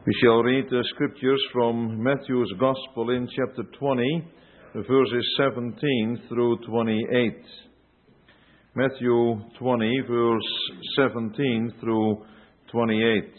We shall read the scriptures from Matthew's Gospel in chapter 20, verses 17 through 28. Matthew 20, verse 17 through 28.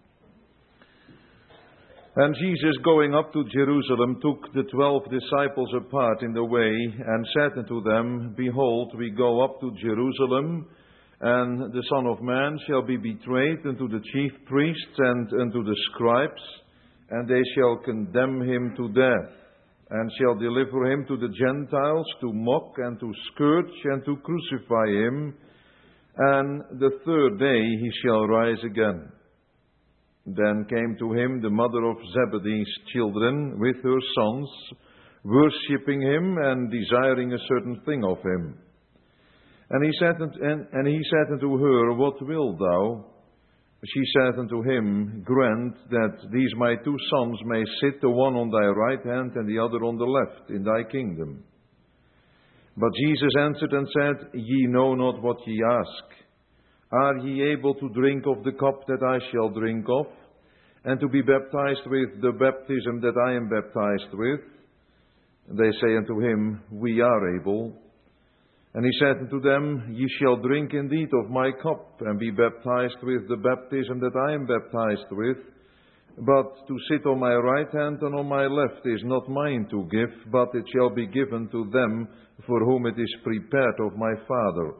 And Jesus, going up to Jerusalem, took the 12 disciples apart in the way, and said unto them, Behold, we go up to Jerusalem, and the Son of Man shall be betrayed unto the chief priests and unto the scribes, and they shall condemn him to death, and shall deliver him to the Gentiles to mock and to scourge and to crucify him, and the third day he shall rise again. Then came to him the mother of Zebedee's children with her sons, worshipping him and desiring a certain thing of him. And he said unto her, What wilt thou? She said unto him, Grant that these my two sons may sit, the one on thy right hand and the other on the left, in thy kingdom. But Jesus answered and said, Ye know not what ye ask. Are ye able to drink of the cup that I shall drink of, and to be baptized with the baptism that I am baptized with? They say unto him, We are able. And he said unto them, Ye shall drink indeed of my cup, and be baptized with the baptism that I am baptized with. But to sit on my right hand and on my left is not mine to give, but it shall be given to them for whom it is prepared of my Father.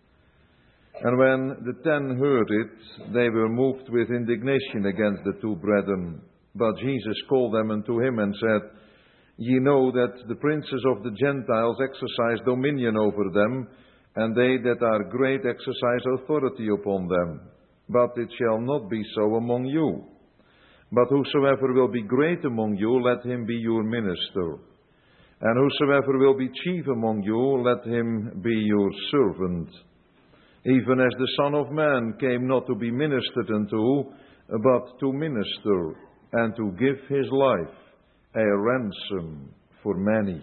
And when the 10 heard it, they were moved with indignation against the two brethren. But Jesus called them unto him and said, Ye know that the princes of the Gentiles exercise dominion over them, and they that are great exercise authority upon them. But it shall not be so among you. But whosoever will be great among you, let him be your minister. And whosoever will be chief among you, let him be your servant. Even as the Son of Man came not to be ministered unto, but to minister, and to give his life a ransom for many.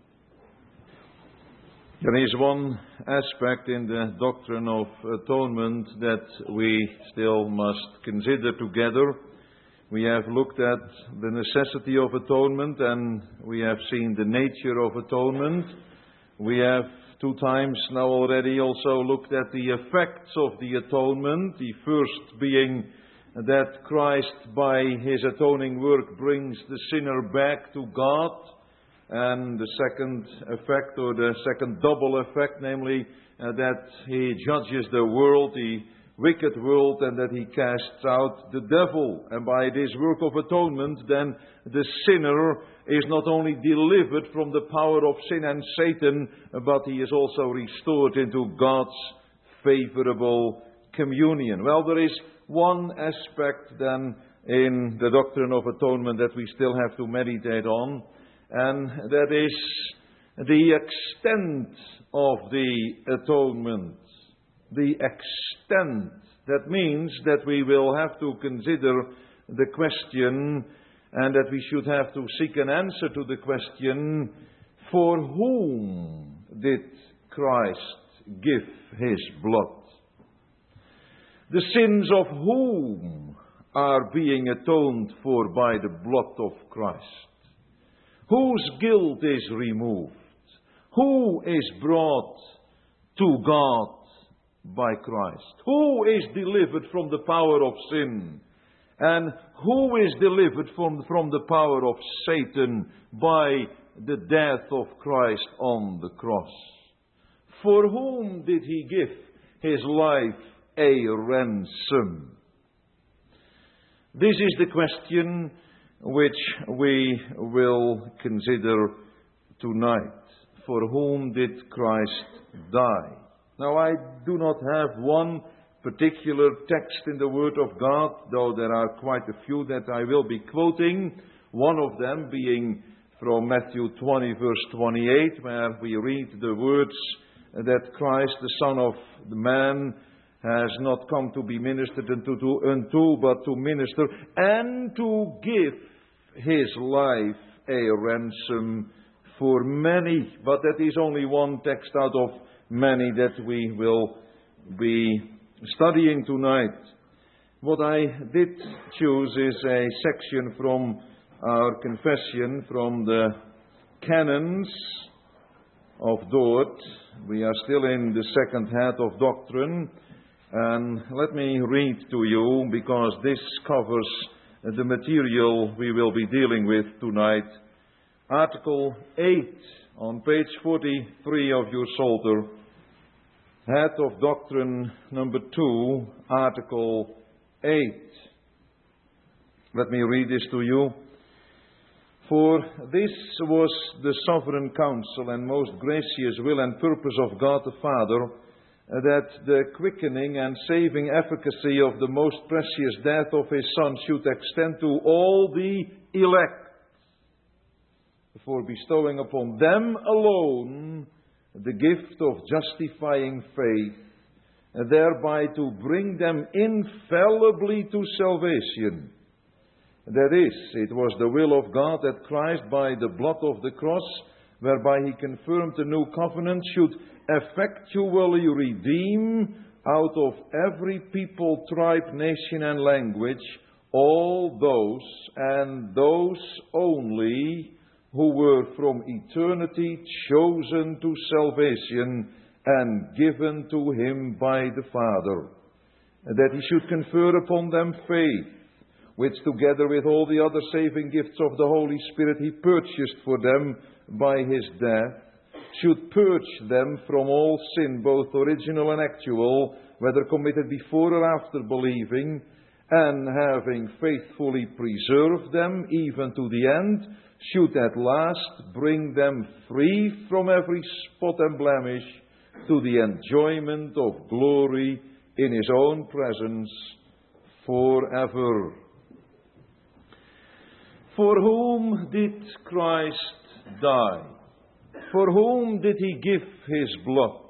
There is one aspect in the doctrine of atonement that we still must consider together. We have looked at the necessity of atonement, and we have seen the nature of atonement. We have 2 times now already also looked at the effects of the atonement, the first being that Christ, by his atoning work, brings the sinner back to God, and the second effect, or the second double effect, namely that he judges the world, the wicked world, and that he casts out the devil. And by this work of atonement, then the sinner is not only delivered from the power of sin and Satan, but he is also restored into God's favorable communion. Well, there is one aspect then in the doctrine of atonement that we still have to meditate on, and that is the extent of the atonement. The extent. That means that we will have to consider the question, and that we should have to seek an answer to the question, for whom did Christ give his blood? The sins of whom are being atoned for by the blood of Christ? Whose guilt is removed? Who is brought to God by Christ? Who is delivered from the power of sin? And who is delivered from the power of Satan by the death of Christ on the cross? For whom did he give his life a ransom? This is the question which we will consider tonight. For whom did Christ die? Now, I do not have one particular text in the Word of God, though there are quite a few that I will be quoting. One of them being from Matthew 20, verse 28, where we read the words that Christ, the Son of the Man, has not come to be ministered unto, but to minister, and to give his life a ransom for many. But that is only one text out of many that we will be studying tonight. What I did choose is a section from our confession, from the Canons of Dort. We are still in the second head of doctrine, and let me read to you, because this covers the material we will be dealing with tonight. Article 8 on page 43 of your Psalter, Head of Doctrine number 2, Article 8. Let me read this to you. For this was the sovereign counsel and most gracious will and purpose of God the Father, that the quickening and saving efficacy of the most precious death of His Son should extend to all the elect, for bestowing upon them alone the gift of justifying faith, and thereby to bring them infallibly to salvation. That is, it was the will of God that Christ, by the blood of the cross, whereby He confirmed the new covenant, should effectually redeem out of every people, tribe, nation, and language all those, and those only, who were from eternity chosen to salvation and given to Him by the Father, that He should confer upon them faith, which together with all the other saving gifts of the Holy Spirit He purchased for them by His death, should purge them from all sin, both original and actual, whether committed before or after believing, and having faithfully preserved them even to the end, should at last bring them free from every spot and blemish to the enjoyment of glory in His own presence forever. For whom did Christ die? For whom did He give His blood?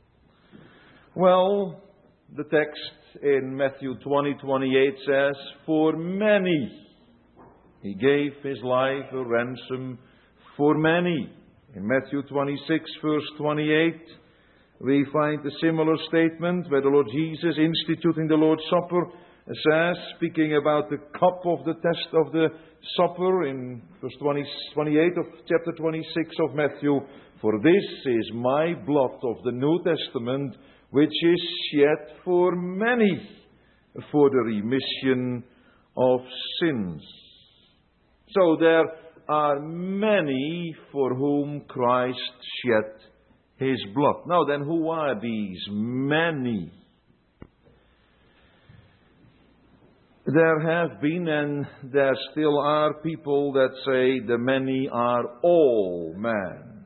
Well, the text in Matthew 20:28 says, for many He gave His life a ransom for many. In Matthew 26 verse 28, we find a similar statement where the Lord Jesus, instituting the Lord's Supper, says, speaking about the cup of the test of the supper in verse 28 of chapter 26 of Matthew, for this is my blood of the New Testament, which is shed for many for the remission of sins. So there are many for whom Christ shed His blood. Now then, who are these many? There have been and there still are people that say the many are all men.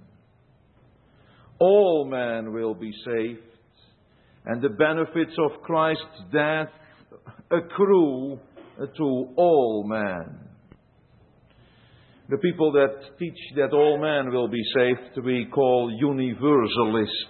All men will be saved, and the benefits of Christ's death accrue to all men. The people that teach that all men will be saved, we call universalists.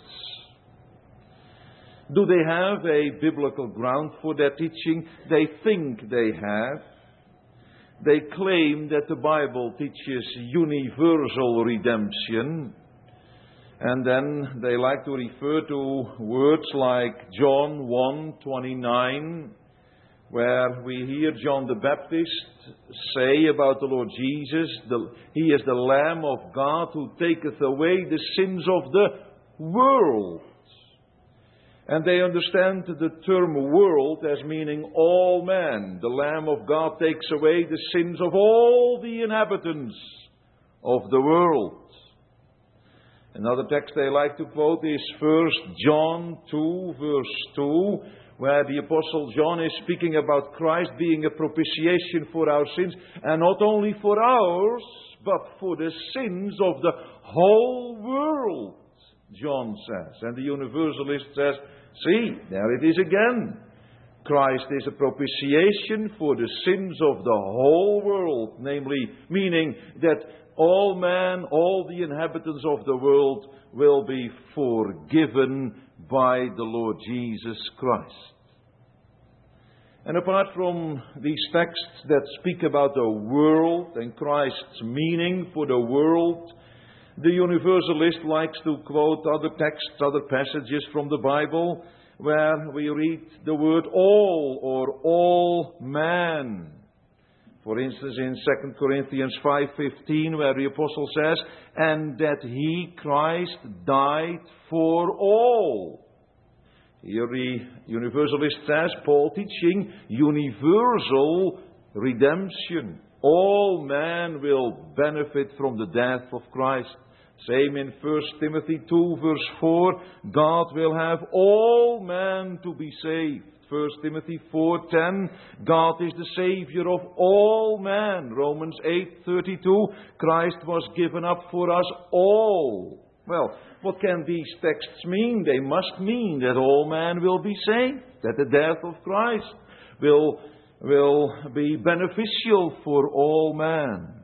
Do they have a biblical ground for their teaching? They think they have. They claim that the Bible teaches universal redemption. And then they like to refer to words like John 1:29, where we hear John the Baptist say about the Lord Jesus, He is the Lamb of God who taketh away the sins of the world. And they understand the term world as meaning all men. The Lamb of God takes away the sins of all the inhabitants of the world. Another text they like to quote is 1 John 2 verse 2, where the Apostle John is speaking about Christ being a propitiation for our sins, and not only for ours, but for the sins of the whole world, John says. And the Universalist says, see, there it is again. Christ is a propitiation for the sins of the whole world, namely, meaning that all men, all the inhabitants of the world will be forgiven by the Lord Jesus Christ. And apart from these texts that speak about the world and Christ's meaning for the world, the Universalist likes to quote other texts, other passages from the Bible, where we read the word all or all man. For instance, in 2 Corinthians 5:15, where the apostle says, and that he, Christ, died for all. Here the universalist says, Paul teaching universal redemption. All men will benefit from the death of Christ. Same in 1 Timothy 2 verse 4, God will have all men to be saved. 1 Timothy 4:10, God is the Savior of all men. Romans 8:32, Christ was given up for us all. Well, what can these texts mean? They must mean that all men will be saved, that the death of Christ will be beneficial for all men.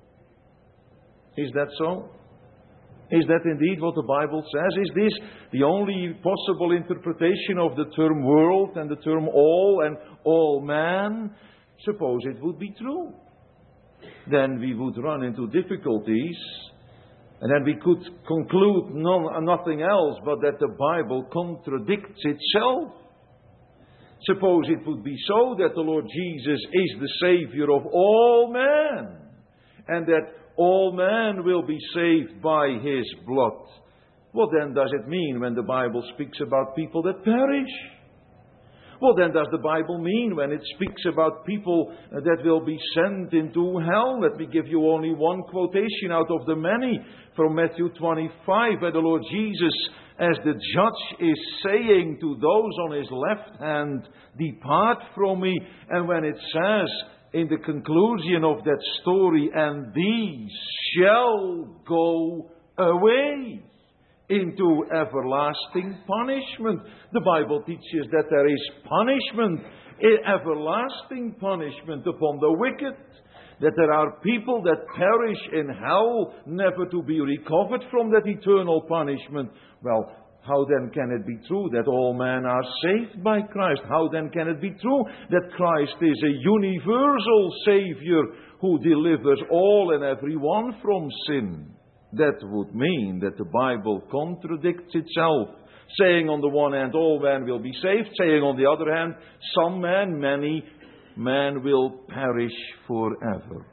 Is that so? Is that indeed what the Bible says? Is this the only possible interpretation of the term world and the term all and all man? Suppose it would be true. Then we would run into difficulties, and then we could conclude nothing else but that the Bible contradicts itself. Suppose it would be so that the Lord Jesus is the Savior of all men, and that all men will be saved by His blood. What then does it mean when the Bible speaks about people that perish? What then does the Bible mean when it speaks about people that will be sent into hell? Let me give you only one quotation out of the many from Matthew 25, where the Lord Jesus, as the judge, is saying to those on His left hand, depart from me. And when it says in the conclusion of that story, and these shall go away into everlasting punishment. The Bible teaches that there is punishment, everlasting punishment upon the wicked. That there are people that perish in hell, never to be recovered from that eternal punishment. Well, how then can it be true that all men are saved by Christ? How then can it be true that Christ is a universal Savior who delivers all and everyone from sin? That would mean that the Bible contradicts itself, saying on the one hand all men will be saved, saying on the other hand some men, many men will perish forever.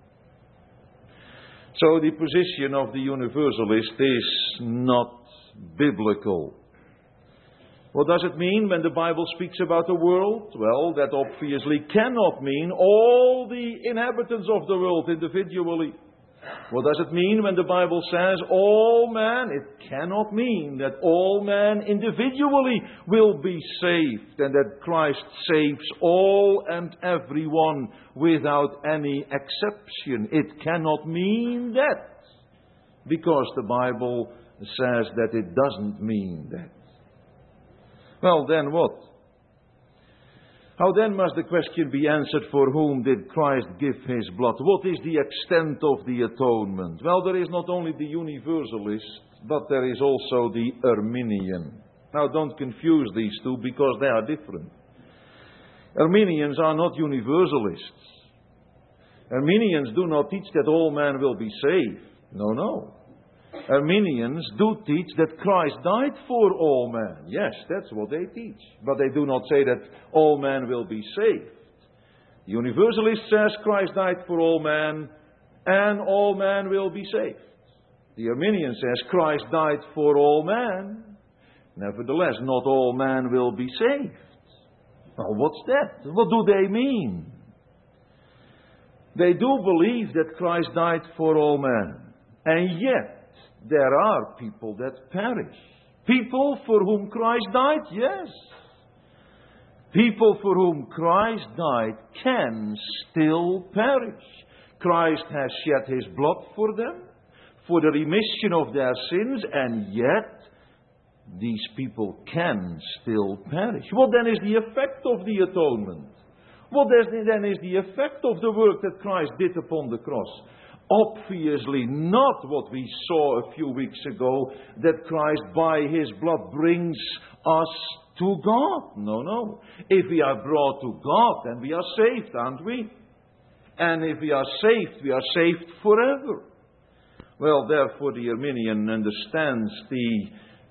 So the position of the universalist is not biblical. What does it mean when the Bible speaks about the world? Well, that obviously cannot mean all the inhabitants of the world individually. What does it mean when the Bible says all men? It cannot mean that all men individually will be saved and that Christ saves all and everyone without any exception. It cannot mean that, because the Bible says that it doesn't mean that. Well, then what? How then must the question be answered, for whom did Christ give His blood? What is the extent of the atonement? Well, there is not only the universalist, but there is also the Arminian. Now, don't confuse these two, because they are different. Arminians are not universalists. Arminians do not teach that all men will be saved. No. Arminians do teach that Christ died for all men. Yes, that's what they teach. But they do not say that all men will be saved. The Universalist says Christ died for all men and all men will be saved. The Arminian says Christ died for all men. Nevertheless, not all men will be saved. Well, what's that? What do they mean? They do believe that Christ died for all men. And yet, there are people that perish. People for whom Christ died, yes. People for whom Christ died can still perish. Christ has shed His blood for them, for the remission of their sins, and yet these people can still perish. What then is the effect of the atonement? What then is the effect of the work that Christ did upon the cross? Obviously not what we saw a few weeks ago, that Christ by His blood brings us to God. No. If we are brought to God, then we are saved, aren't we? And if we are saved forever. Well, therefore the Arminian understands the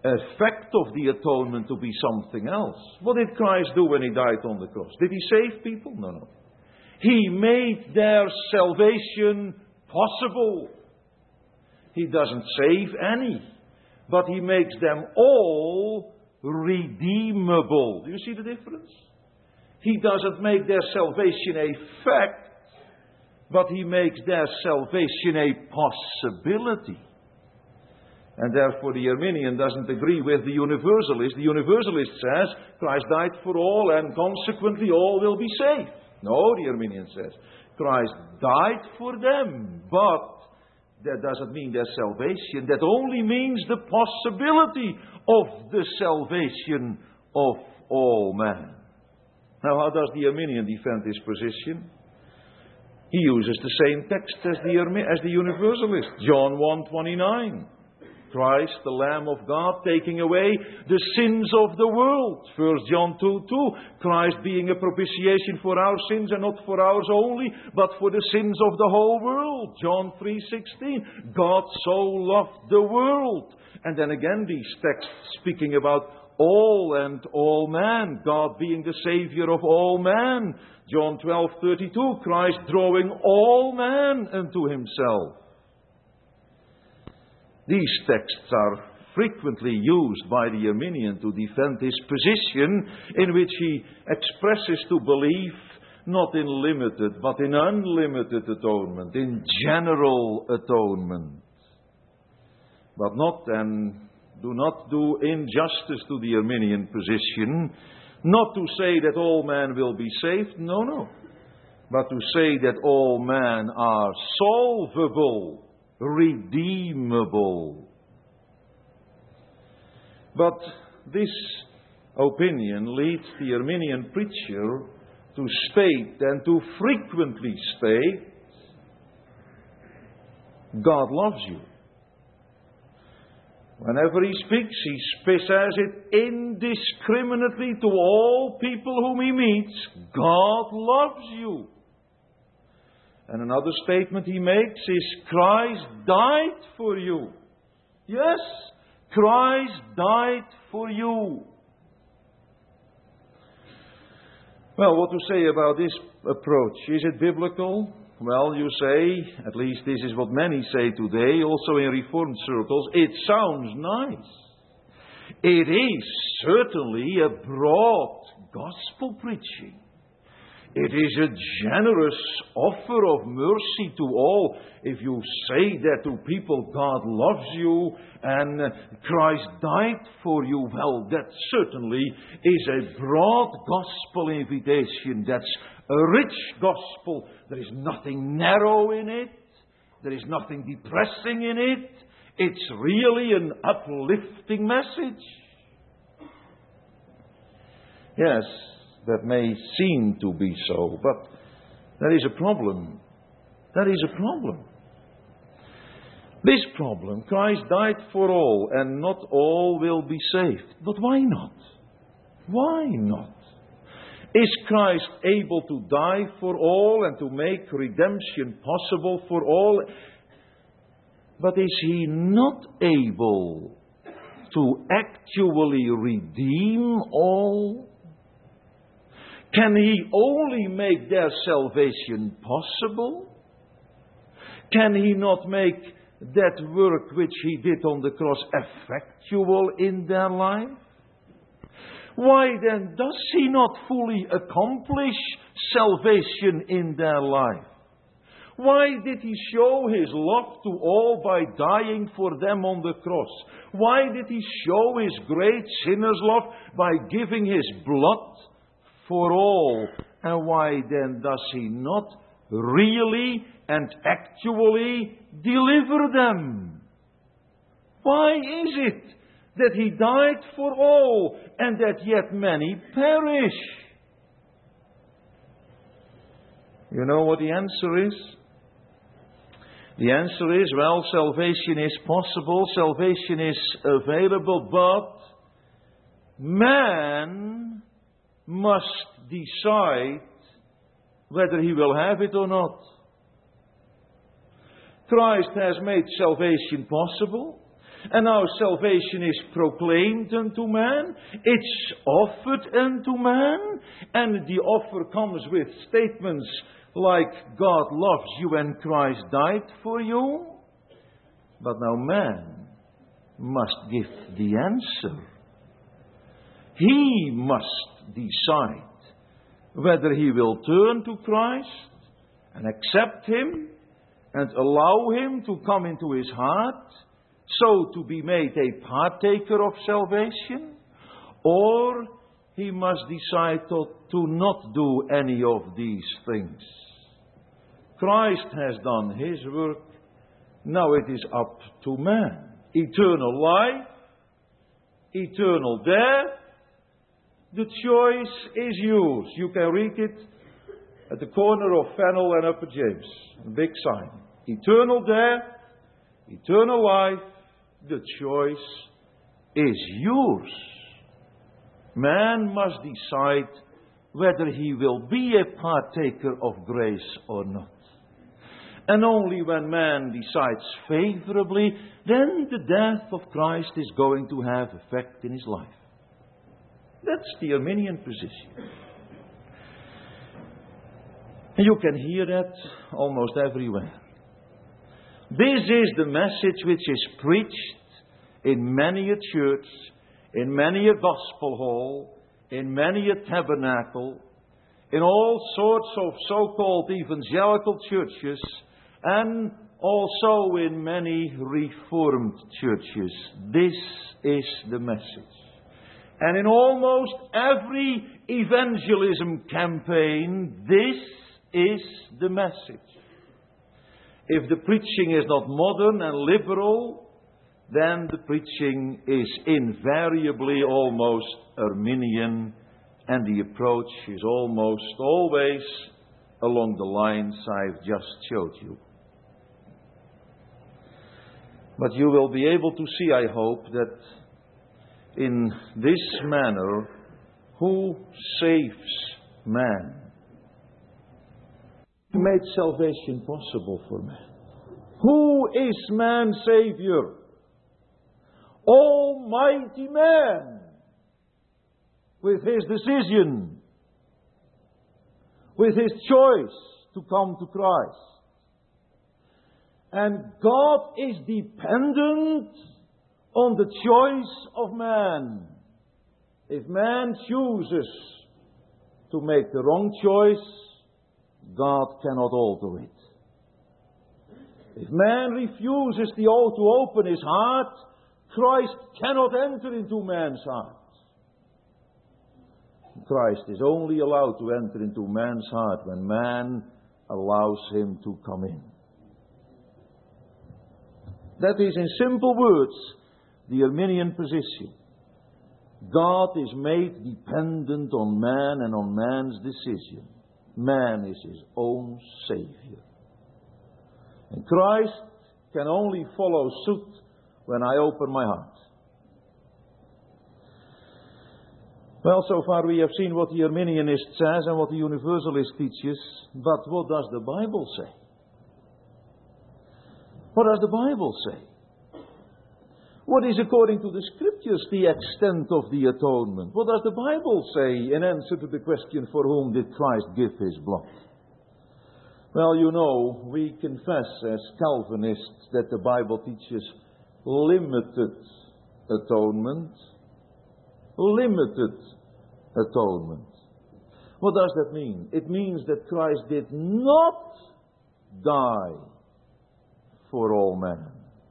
effect of the atonement to be something else. What did Christ do when He died on the cross? Did He save people? No. He made their salvation possible. He doesn't save any, but He makes them all redeemable. Do you see the difference? He doesn't make their salvation a fact, but He makes their salvation a possibility. And therefore the Arminian doesn't agree with the Universalist. The Universalist says Christ died for all and consequently all will be saved. No, the Arminian says Christ died for them, but that doesn't mean their salvation. That only means the possibility of the salvation of all men. Now, how does the Arminian defend his position? He uses the same text as the Universalist. John 1:29. Christ, the Lamb of God, taking away the sins of the world. 1 John 2:2. Christ being a propitiation for our sins, and not for ours only, but for the sins of the whole world. John 3:16. God so loved the world. And then again these texts speaking about all and all man, God being the Savior of all man. John 12:32. Christ drawing all man unto Himself. These texts are frequently used by the Arminian to defend his position, in which he expresses to belief not in limited, but in unlimited atonement, in general atonement. But do not do injustice to the Arminian position, not to say that all men will be saved, no, but to say that all men are solvable, redeemable. But this opinion leads the Arminian preacher to state, and to frequently state, God loves you. Whenever he speaks, he says it indiscriminately to all people whom he meets. God loves you. And another statement he makes is, Christ died for you. Yes, Christ died for you. Well, what to say about this approach? Is it biblical? Well, you say, at least this is what many say today, also in Reformed circles, it sounds nice. It is certainly a broad gospel preaching. It is a generous offer of mercy to all. If you say that to people, God loves you and Christ died for you, well, that certainly is a broad gospel invitation. That's a rich gospel. There is nothing narrow in it. There is nothing depressing in it. It's really an uplifting message. Yes, that may seem to be so, but there is a problem. There is a problem. This problem, Christ died for all, and not all will be saved. But why not? Why not? Is Christ able to die for all and to make redemption possible for all? But is He not able to actually redeem all? Can He only make their salvation possible? Can He not make that work which He did on the cross effectual in their life? Why then does He not fully accomplish salvation in their life? Why did He show His love to all by dying for them on the cross? Why did He show His great sinner's love by giving His blood for all? And why then does He not really and actually deliver them? Why is it that He died for all and that yet many perish? You know what the answer is? The answer is, well, salvation is possible, salvation is available, but man must decide whether he will have it or not. Christ has made salvation possible. And now salvation is proclaimed unto man, it's offered unto man, and the offer comes with statements like, God loves you and Christ died for you. But now man must give the answer. He must decide whether he will turn to Christ and accept Him and allow Him to come into his heart, so to be made a partaker of salvation, or he must decide to not do any of these things. Christ has done His work, now it is up to man. Eternal life, eternal death, the choice is yours. You can read it at the corner of Fennel and Upper James. A big sign. Eternal death, eternal life, the choice is yours. Man must decide whether he will be a partaker of grace or not. And only when man decides favorably, then the death of Christ is going to have effect in his life. That's the Arminian position. And you can hear that almost everywhere. This is the message which is preached in many a church, in many a gospel hall, in many a tabernacle, in all sorts of so-called evangelical churches, and also in many Reformed churches. This is the message. And in almost every evangelism campaign, this is the message. If the preaching is not modern and liberal, then the preaching is invariably almost Arminian, and the approach is almost always along the lines I've just showed you. But you will be able to see, I hope, that in this manner, who saves man? He made salvation possible for man. Who is man's Savior? Almighty man, with His decision, with His choice to come to Christ. And God is dependent on the choice of man. If man chooses to make the wrong choice, God cannot alter it. If man refuses to open his heart, Christ cannot enter into man's heart. Christ is only allowed to enter into man's heart when man allows Him to come in. That is, in simple words, the Arminian position. God is made dependent on man and on man's decision. Man is his own Savior. And Christ can only follow suit when I open my heart. Well, so far we have seen what the Arminianist says and what the Universalist teaches, but what does the Bible say? What does the Bible say? What is, according to the Scriptures, the extent of the atonement? What does the Bible say in answer to the question, for whom did Christ give His blood? Well, you know, we confess as Calvinists that the Bible teaches limited atonement. Limited atonement. What does that mean? It means that Christ did not die for all men.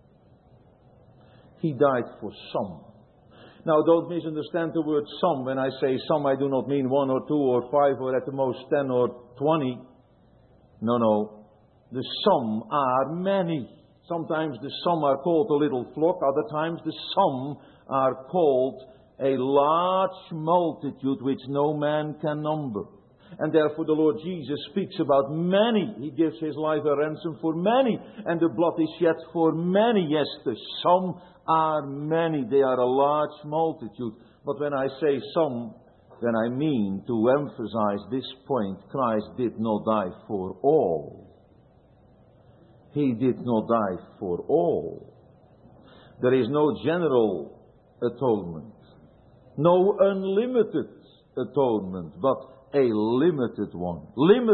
He died for some. Now, don't misunderstand the word some. When I say some, I do not mean 1 or 2 or 5 or at the most 10 or 20. No. The some are many. Sometimes the some are called a little flock. Other times the some are called a large multitude which no man can number. And therefore the Lord Jesus speaks about many. He gives His life a ransom for many. And the blood is shed for many. Yes, the some are many. They are a large multitude. But when I say some, then I mean to emphasize this point. Christ did not die for all. He did not die for all. There is no general atonement, no unlimited atonement, but a limited one.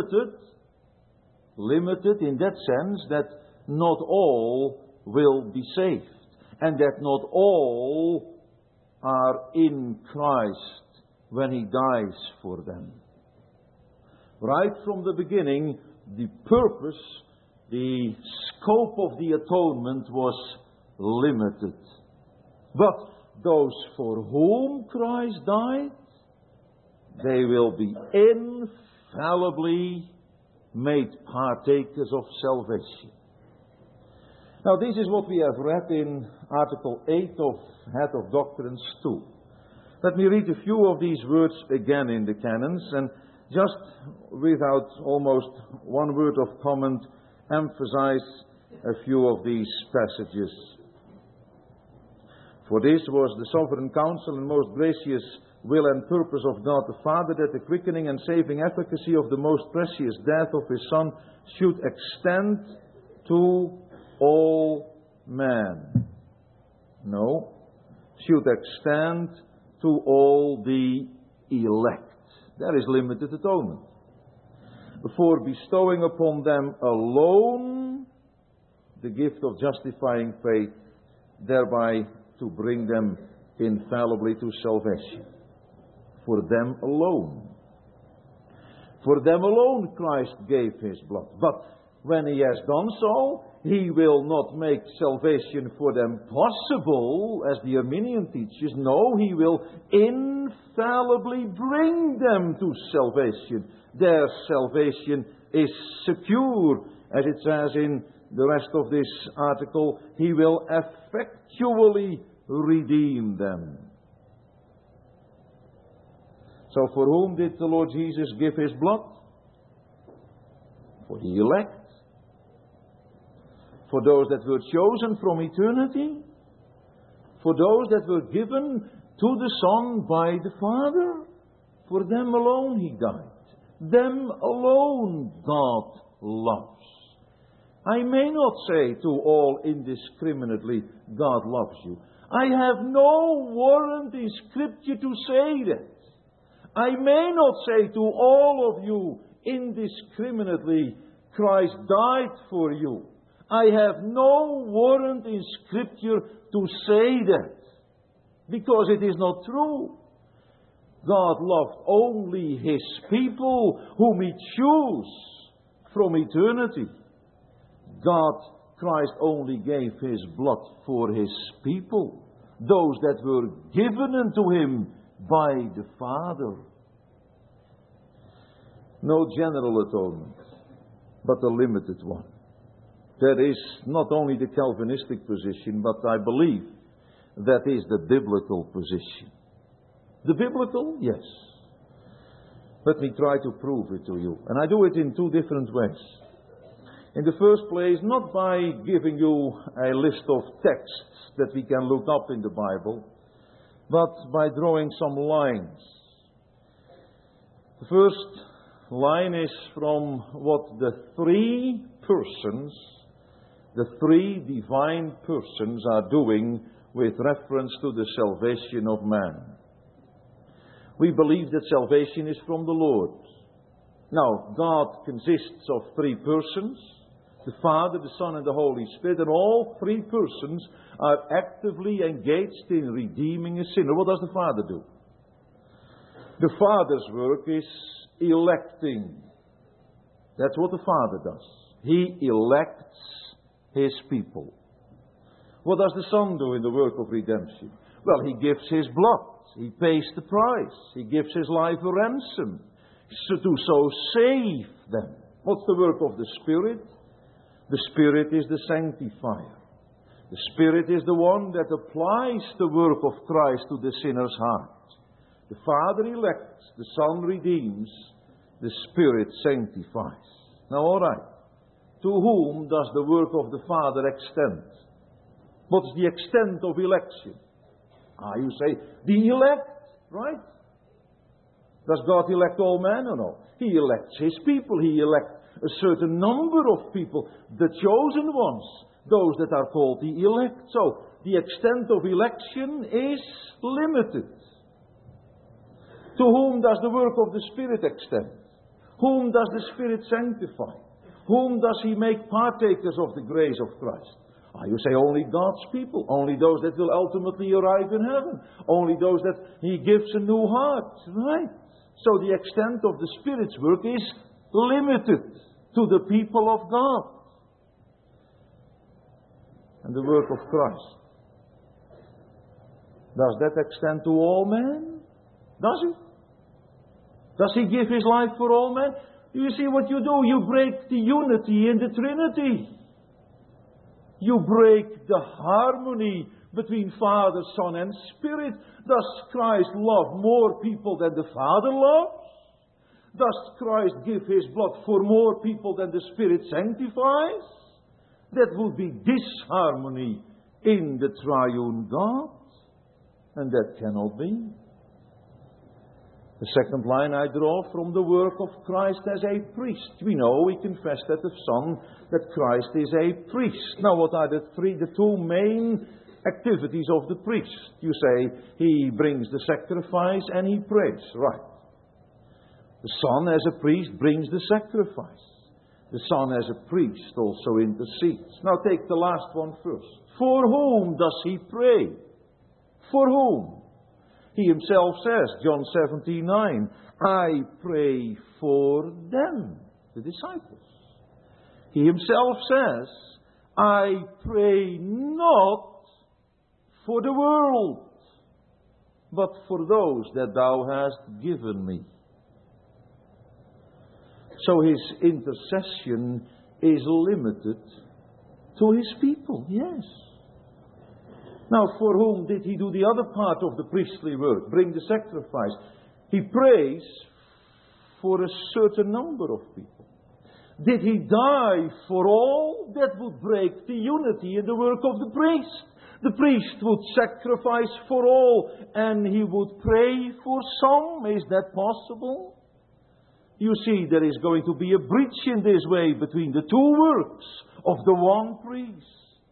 Limited in that sense that not all will be saved, and that not all are in Christ when He dies for them. Right from the beginning, the purpose, the scope of the atonement was limited. But those for whom Christ died, they will be infallibly made partakers of salvation. Now, this is what we have read in Article 8 of Head of Doctrines 2. Let me read a few of these words again in the canons, and just without almost one word of comment, emphasize a few of these passages. For this was the sovereign counsel and most gracious will and purpose of God the Father, that the quickening and saving efficacy of the most precious death of His Son should extend to all men. No, should extend to all the elect. That is limited atonement. For bestowing upon them alone the gift of justifying faith, thereby to bring them infallibly to salvation. For them alone. For them alone Christ gave His blood. But when He has done so, He will not make salvation for them possible, as the Arminian teaches. No, He will infallibly bring them to salvation. Their salvation is secure, as it says in the rest of this article. He will effectually redeem them. So for whom did the Lord Jesus give His blood? For the elect. For those that were chosen from eternity. For those that were given to the Son by the Father. For them alone He died. Them alone God loves. I may not say to all indiscriminately, God loves you. I have no warrant in Scripture to say that. I may not say to all of you indiscriminately, Christ died for you. I have no warrant in Scripture to say that, because it is not true. God loved only His people whom He chose from eternity. God, Christ only gave His blood for His people, those that were given unto Him by the Father. No general atonement, but a limited one. That is not only the Calvinistic position, but I believe that is the biblical position. The biblical? Yes. Let me try to prove it to you. And I do it in two different ways. In the first place, not by giving you a list of texts that we can look up in the Bible, but by drawing some lines. The first line is from what the three persons, the three divine persons are doing with reference to the salvation of man. We believe that salvation is from the Lord. Now, God consists of three persons, the Father, the Son, and the Holy Spirit, and all three persons are actively engaged in redeeming a sinner. What does the Father do? The Father's work is electing. That's what the Father does. He elects His people. What does the Son do in the work of redemption? Well, He gives His blood. He pays the price. He gives His life a ransom to so save them. What's the work of the Spirit? The Spirit is the sanctifier. The Spirit is the one that applies the work of Christ to the sinner's heart. The Father elects, the Son redeems, the Spirit sanctifies. Now, all right. To whom does the work of the Father extend? What's the extent of election? You say, the elect, right? Does God elect all men or no? He elects His people. He elects a certain number of people, the chosen ones, those that are called the elect. So, the extent of election is limited. To whom does the work of the Spirit extend? Whom does the Spirit sanctify? Whom does He make partakers of the grace of Christ? You say only God's people, only those that will ultimately arrive in heaven, only those that He gives a new heart, right? So the extent of the Spirit's work is limited to the people of God. And the work of Christ, does that extend to all men? Does it? Does He give His life for all men? You see what you do? You break the unity in the Trinity. You break the harmony between Father, Son, and Spirit. Does Christ love more people than the Father loves? Does Christ give His blood for more people than the Spirit sanctifies? That would be disharmony in the triune God. And that cannot be. The second line I draw from the work of Christ as a priest. We know, we confess that of Son, that Christ is a priest. Now what are the two main activities of the priest? You say, he brings the sacrifice and he prays. Right. The Son as a priest brings the sacrifice. The Son as a priest also intercedes. Now take the last one first. For whom does he pray? For whom? He himself says, John 17:9, I pray for them, the disciples. He himself says, I pray not for the world, but for those that thou hast given me. So his intercession is limited to his people, yes. Now, for whom did he do the other part of the priestly work? Bring the sacrifice. He prays for a certain number of people. Did he die for all? That would break the unity in the work of the priest. The priest would sacrifice for all, and he would pray for some. Is that possible? You see, there is going to be a breach in this way between the two works of the one priest.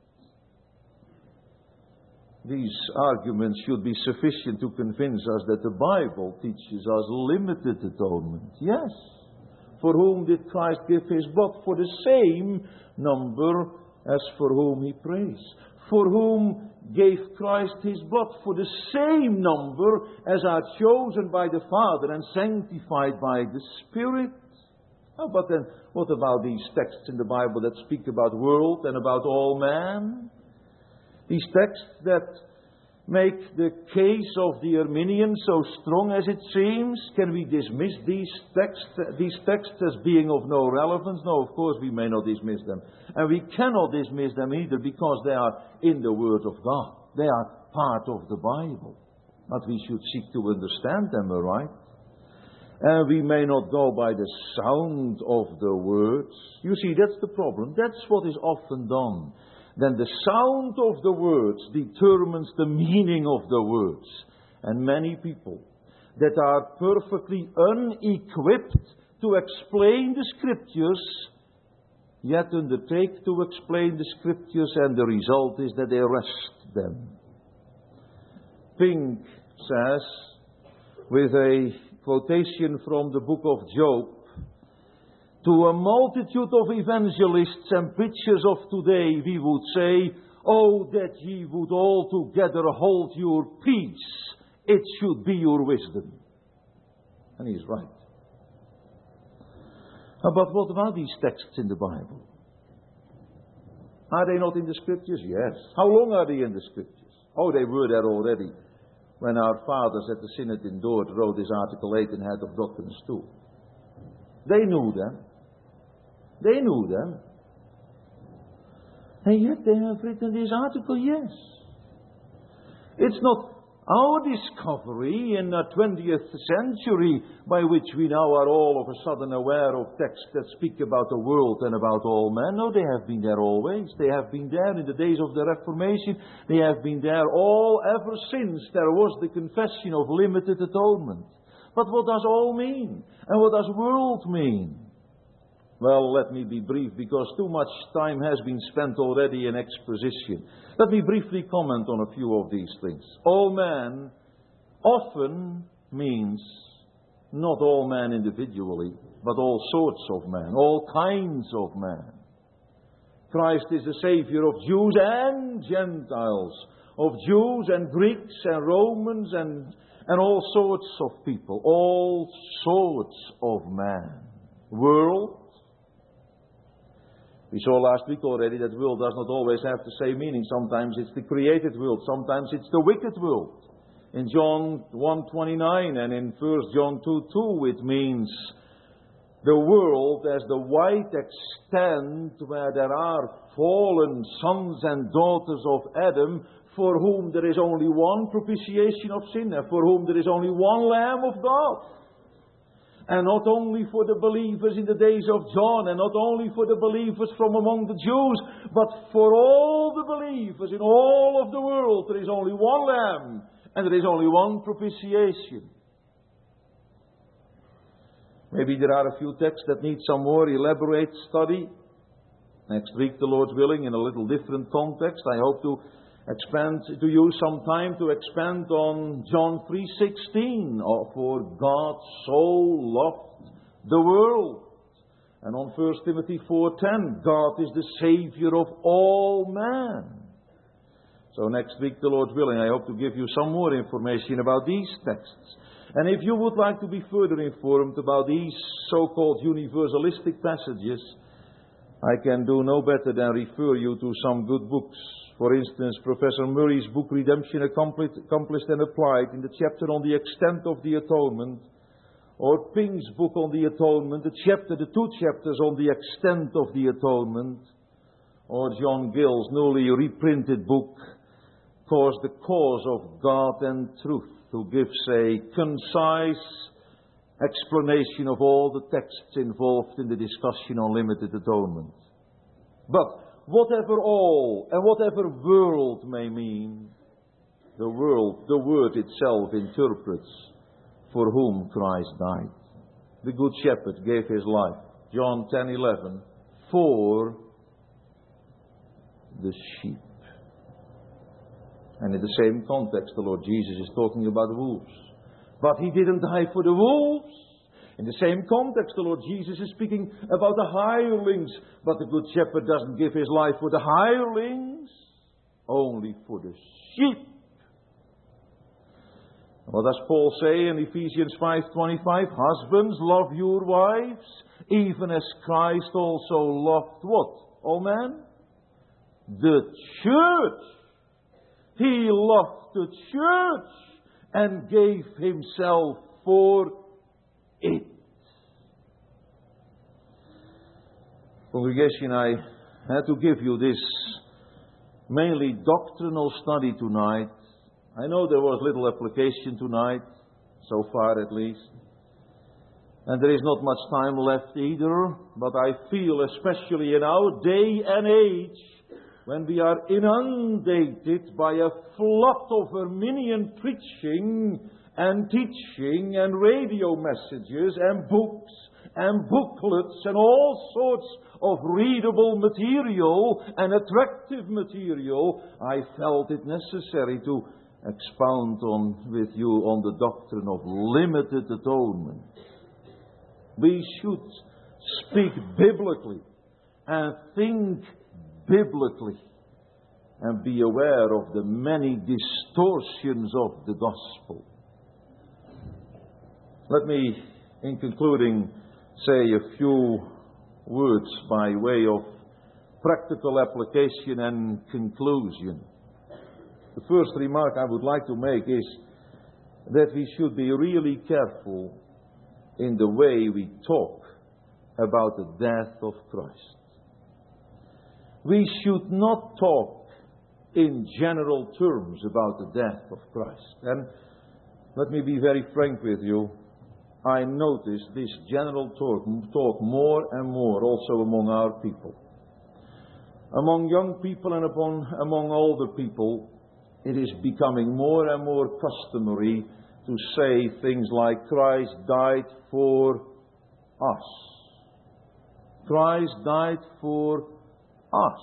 These arguments should be sufficient to convince us that the Bible teaches us limited atonement. Yes. For whom did Christ give His blood? For the same number as for whom He prays. For whom gave Christ His blood? For the same number as are chosen by the Father and sanctified by the Spirit. Oh, but then, what about these texts in the Bible that speak about world and about all men? These texts that make the case of the Arminian so strong as it seems, can we dismiss these texts as being of no relevance? No, of course we may not dismiss them. And we cannot dismiss them either because they are in the Word of God. They are part of the Bible. But we should seek to understand them aright. And we may not go by the sound of the words. You see, that's the problem. That's what is often done. Then the sound of the words determines the meaning of the words. And many people that are perfectly unequipped to explain the Scriptures, yet undertake to explain the Scriptures, and the result is that they wrest them. Pink says, with a quotation from the book of Job, to a multitude of evangelists and preachers of today, we would say, oh, that ye would all together hold your peace. It should be your wisdom. And he's right. But what about these texts in the Bible? Are they not in the Scriptures? Yes. How long are they in the Scriptures? Oh, they were there already when our fathers at the Synod in Dort wrote this Article 8 in Head of Doctrines too. They knew them. They knew them. And yet they have written this article, yes. It's not our discovery in the 20th century by which we now are all of a sudden aware of texts that speak about the world and about all men. No, they have been there always. They have been there in the days of the Reformation. They have been there all ever since there was the confession of limited atonement. But what does all mean? And what does world mean? Well, let me be brief, because too much time has been spent already in exposition. Let me briefly comment on a few of these things. All men often means not all men individually, but all sorts of men, all kinds of men. Christ is the Savior of Jews and Gentiles, of Jews and Greeks and Romans and all sorts of people, all sorts of men. World. We saw last week already that world does not always have the same meaning. Sometimes it's the created world, sometimes it's the wicked world. In John 1:29 and in 1 John 2:2 it means the world as the wide extent where there are fallen sons and daughters of Adam, for whom there is only one propitiation of sin, and for whom there is only one Lamb of God. And not only for the believers in the days of John, and not only for the believers from among the Jews, but for all the believers in all of the world, there is only one Lamb, and there is only one propitiation. Maybe there are a few texts that need some more elaborate study. Next week, the Lord willing, in a little different context, I hope to use some time to expand on John 3:16, for God so loved the world. And on 1 Timothy 4:10, God is the Savior of all men. So next week, the Lord willing, I hope to give you some more information about these texts. And if you would like to be further informed about these so-called universalistic passages, I can do no better than refer you to some good books. For instance, Professor Murray's book, Redemption Accomplished and Applied, in the chapter on the extent of the atonement, or Pink's book on the atonement, the two chapters on the extent of the atonement, or John Gill's newly reprinted book, The Cause of God and Truth, who gives a concise explanation of all the texts involved in the discussion on limited atonement. But whatever all and whatever world may mean, the word itself interprets for whom Christ died. The Good Shepherd gave his life, John 10:11, for the sheep. And in the same context, the Lord Jesus is talking about wolves. But he didn't die for the wolves. In the same context, the Lord Jesus is speaking about the hirelings. But the Good Shepherd doesn't give his life for the hirelings, only for the sheep. What does Paul say in Ephesians 5:25? Husbands, love your wives, even as Christ also loved what? All men? The church. He loved the church and gave himself for it. Congregation, I had to give you this mainly doctrinal study tonight. I know there was little application tonight, so far at least. And there is not much time left either, but I feel, especially in our day and age, when we are inundated by a flood of Arminian preaching and teaching and radio messages and books and booklets and all sorts of readable material and attractive material, I felt it necessary to expound with you on the doctrine of limited atonement. We should speak biblically and think biblically and be aware of the many distortions of the gospel. Let me, in concluding, say a few words by way of practical application and conclusion. The first remark I would like to make is that we should be really careful in the way we talk about the death of Christ. We should not talk in general terms about the death of Christ. And let me be very frank with you. I notice this general talk more and more also among our people. Among young people and among older people, it is becoming more and more customary to say things like, Christ died for us. Christ died for us.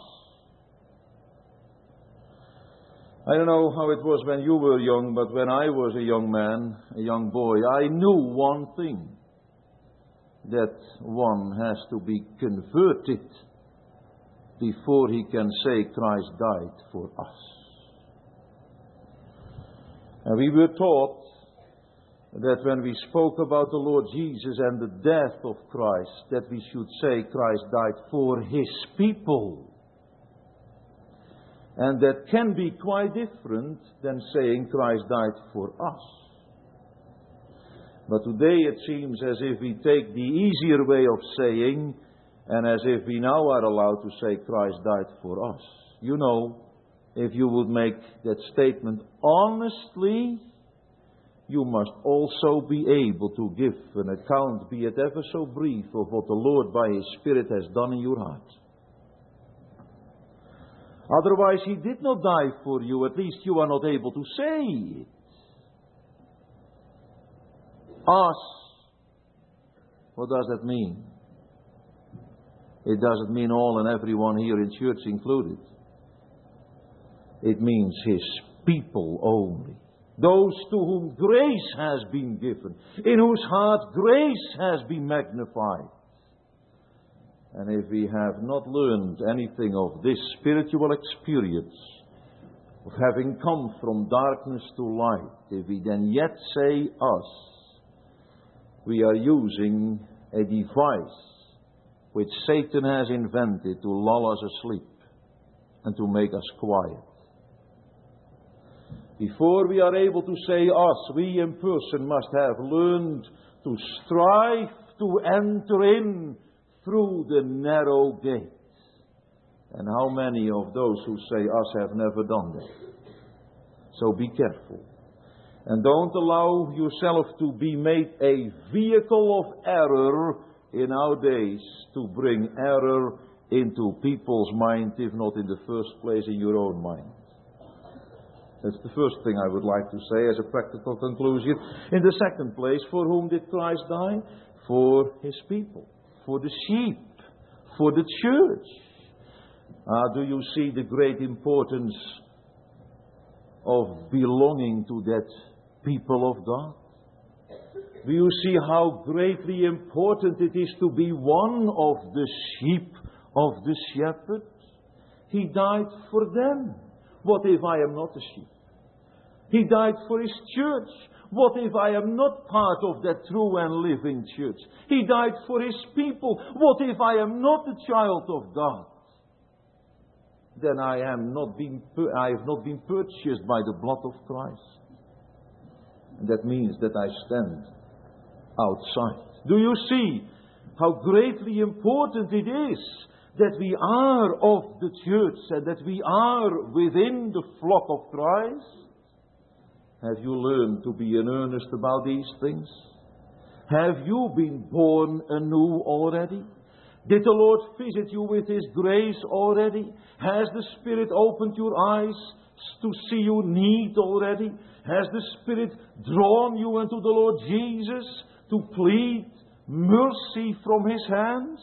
I don't know how it was when you were young, but when I was a young man, a young boy, I knew one thing. That one has to be converted before he can say Christ died for us. And we were taught that when we spoke about the Lord Jesus and the death of Christ, that we should say Christ died for His people. And that can be quite different than saying Christ died for us. But today it seems as if we take the easier way of saying, and as if we now are allowed to say Christ died for us. You know, if you would make that statement honestly, you must also be able to give an account, be it ever so brief, of what the Lord by His Spirit has done in your heart. Otherwise, He did not die for you. At least you are not able to say it. Us. What does that mean? It doesn't mean all and everyone here in church included. It means His people only. Those to whom grace has been given, in whose heart grace has been magnified. And if we have not learned anything of this spiritual experience, of having come from darkness to light, if we then yet say us, we are using a device which Satan has invented to lull us asleep and to make us quiet. Before we are able to say us, we in person must have learned to strive to enter in through the narrow gate. And how many of those who say us have never done that? So be careful. And don't allow yourself to be made a vehicle of error in our days to bring error into people's mind, if not in the first place in your own mind. That's the first thing I would like to say as a practical conclusion. In the second place, for whom did Christ die? For His people, for the sheep, for the church. Do you see the great importance of belonging to that people of God? Do you see how greatly important it is to be one of the sheep of the shepherd? He died for them. What if I am not a sheep? He died for His church. What if I am not part of that true and living church? He died for His people. What if I am not a child of God? Then I have not been purchased by the blood of Christ. And that means that I stand outside. Do you see how greatly important it is that we are of the church and that we are within the flock of Christ? Have you learned to be in earnest about these things? Have you been born anew already? Did the Lord visit you with His grace already? Has the Spirit opened your eyes to see your need already? Has the Spirit drawn you unto the Lord Jesus to plead mercy from His hands?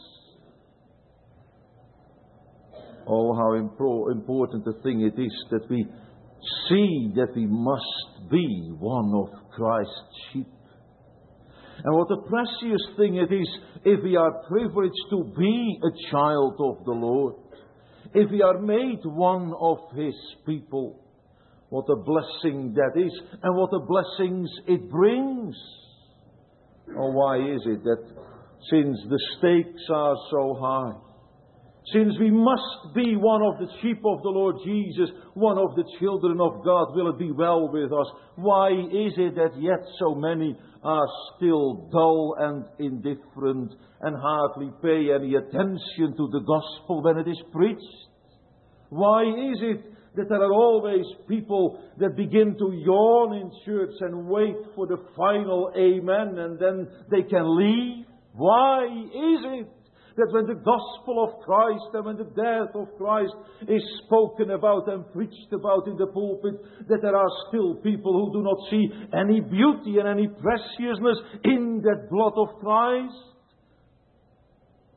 Oh, how important a thing it is that we see that we must be one of Christ's sheep. And what a precious thing it is if we are privileged to be a child of the Lord. If we are made one of His people. What a blessing that is, and what a blessings it brings. Oh, why is it that since the stakes are so high, since we must be one of the sheep of the Lord Jesus, one of the children of God, will it be well with us? Why is it that yet so many are still dull and indifferent and hardly pay any attention to the gospel when it is preached? Why is it that there are always people that begin to yawn in church and wait for the final amen and then they can leave? Why is it that when the gospel of Christ and when the death of Christ is spoken about and preached about in the pulpit, that there are still people who do not see any beauty and any preciousness in that blood of Christ?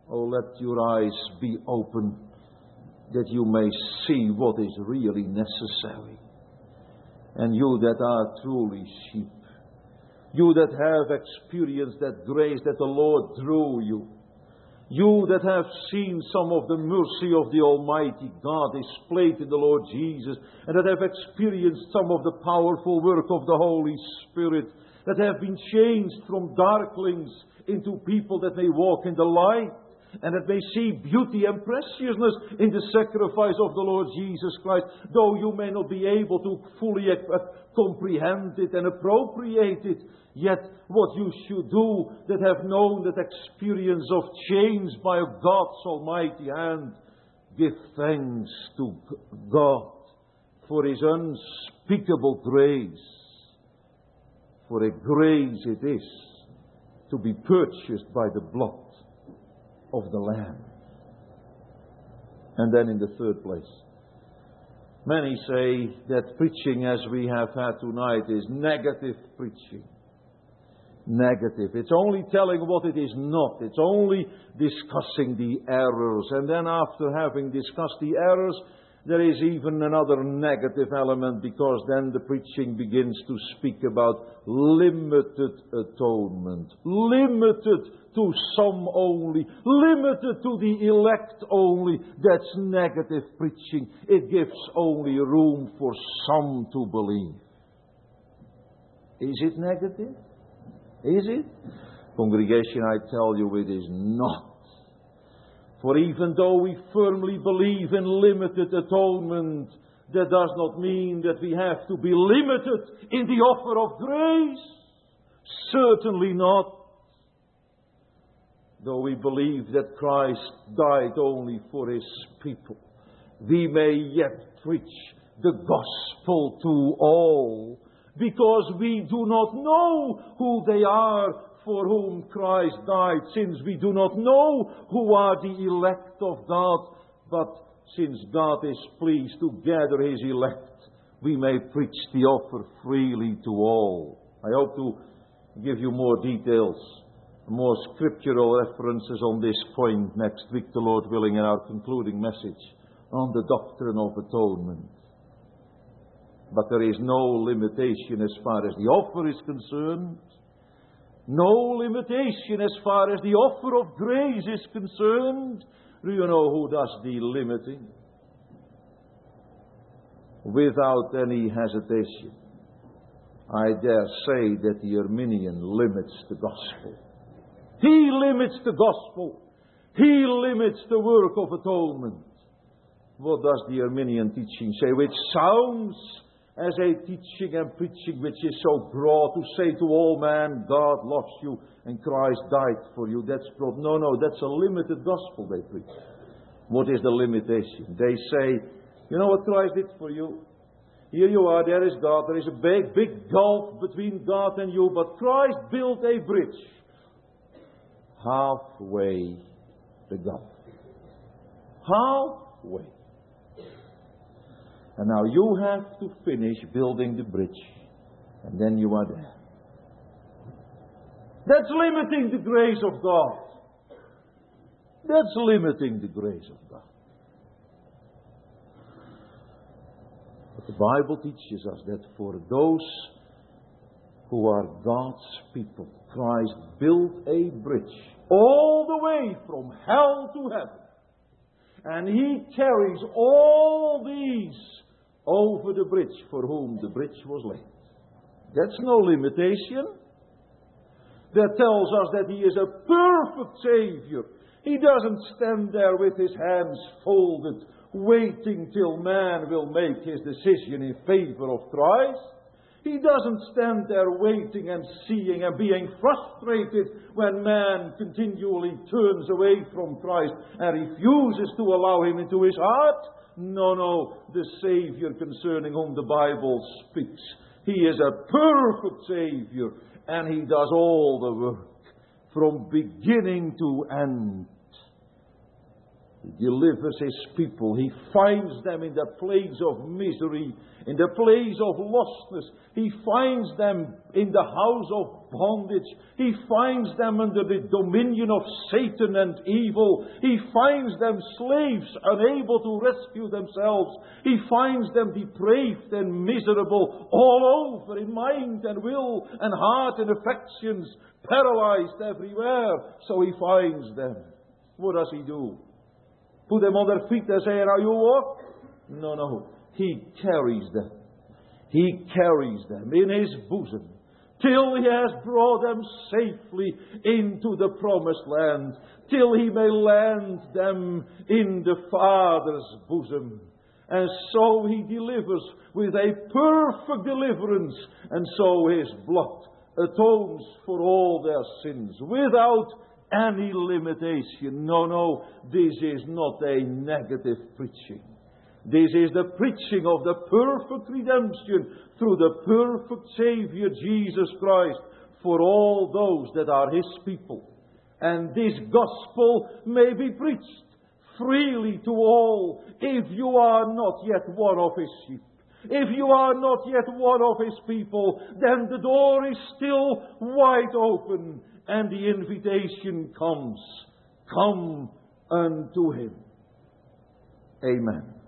Oh, let your eyes be open, that you may see what is really necessary. And you that are truly sheep, you that have experienced that grace that the Lord drew you, you that have seen some of the mercy of the Almighty God displayed in the Lord Jesus, and that have experienced some of the powerful work of the Holy Spirit, that have been changed from darklings into people that may walk in the light, and that may see beauty and preciousness in the sacrifice of the Lord Jesus Christ, though you may not be able to fully comprehend it and appropriate it. Yet what you should do, that have known that experience of change by God's almighty hand, give thanks to God for His unspeakable grace. For a grace it is to be purchased by the blood of the Lamb. And then in the third place, many say that preaching as we have had tonight is negative preaching. Negative. It's only telling what it is not. It's only discussing the errors. And then after having discussed the errors, there is even another negative element, because then the preaching begins to speak about limited atonement. Limited to some only. Limited to the elect only. That's negative preaching. It gives only room for some to believe. Is it negative? Is it? Congregation, I tell you, it is not. For even though we firmly believe in limited atonement, that does not mean that we have to be limited in the offer of grace. Certainly not. Though we believe that Christ died only for His people, we may yet preach the gospel to all, because we do not know who they are for whom Christ died, since we do not know who are the elect of God. But since God is pleased to gather His elect, we may preach the offer freely to all. I hope to give you more details, more scriptural references on this point next week, the Lord willing, in our concluding message on the doctrine of atonement. But there is no limitation as far as the offer is concerned. No limitation as far as the offer of grace is concerned. Do you know who does the limiting? Without any hesitation, I dare say that the Arminian limits the gospel. He limits the gospel. He limits the work of atonement. What does the Arminian teaching say? Which sounds as a teaching and preaching which is so broad, to say to all men, God loves you and Christ died for you. That's broad. No, that's a limited gospel they preach. What is the limitation? They say, you know what Christ did for you? Here you are, there is God. There is a big gulf between God and you, but Christ built a bridge halfway the gulf. Halfway. And now you have to finish building the bridge, and then you are there. That's limiting the grace of God. That's limiting the grace of God. But the Bible teaches us that for those who are God's people, Christ built a bridge all the way from hell to heaven. And He carries all these over the bridge for whom the bridge was laid. That's no limitation. That tells us that He is a perfect Savior. He doesn't stand there with His hands folded, waiting till man will make his decision in favor of Christ. He doesn't stand there waiting and seeing and being frustrated when man continually turns away from Christ and refuses to allow Him into his heart. No, the Savior concerning whom the Bible speaks, He is a perfect Savior, and He does all the work from beginning to end. He delivers His people. He finds them in the place of misery, in the place of lostness. He finds them in the house of bondage. He finds them under the dominion of Satan and evil. He finds them slaves, unable to rescue themselves. He finds them depraved and miserable all over in mind and will and heart and affections, paralyzed everywhere. So He finds them. What does He do? Put them on their feet and say, "Now you walk?" No. He carries them. He carries them in His bosom till He has brought them safely into the promised land, till He may land them in the Father's bosom. And so He delivers with a perfect deliverance, and so His blood atones for all their sins without any limitation. No, this is not a negative preaching. This is the preaching of the perfect redemption through the perfect Savior Jesus Christ for all those that are His people. And this gospel may be preached freely to all if you are not yet one of His sheep. If you are not yet one of His people, then the door is still wide open and the invitation comes. Come unto Him. Amen.